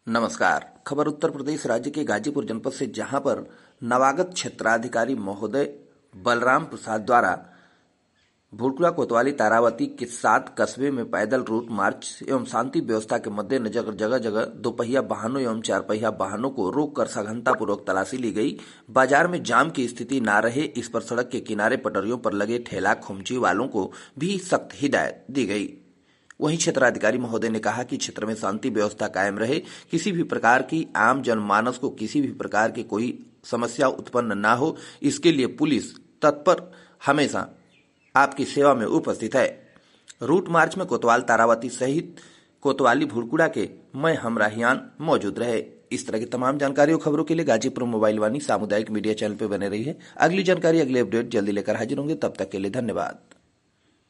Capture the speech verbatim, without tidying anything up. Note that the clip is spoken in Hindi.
नमस्कार। खबर उत्तर प्रदेश राज्य के गाजीपुर जनपद से, जहां पर नवागत क्षेत्राधिकारी महोदय बलराम प्रसाद द्वारा भुड़कुड़ा कोतवाली तारावती के सात कस्बे में पैदल रूट मार्च एवं शांति व्यवस्था के मद्देनजर जगह जगह दोपहिया वाहनों एवं चार पहिया वाहनों को रोककर सघनता पूर्वक तलाशी ली गई। बाजार में जाम की स्थिति न रहे, इस पर सड़क के किनारे पटरियों पर लगे ठेला खुमची वालों को भी सख्त हिदायत दी गई। वहीं क्षेत्राधिकारी महोदय ने कहा कि क्षेत्र में शांति व्यवस्था कायम रहे, किसी भी प्रकार की आम जनमानस को किसी भी प्रकार की कोई समस्या उत्पन्न न हो, इसके लिए पुलिस तत्पर हमेशा आपकी सेवा में उपस्थित है। रूट मार्च में कोतवाल तारावती सहित कोतवाली भुड़कुड़ा के मैं हमराहियान मौजूद रहे। इस तरह की तमाम जानकारी और खबरों के लिए गाजीपुर मोबाइल वाणी सामुदायिक मीडिया चैनल पर बने रही है। अगली जानकारी, अगले अपडेट जल्दी लेकर हाजिर होंगे। तब तक के लिए धन्यवाद।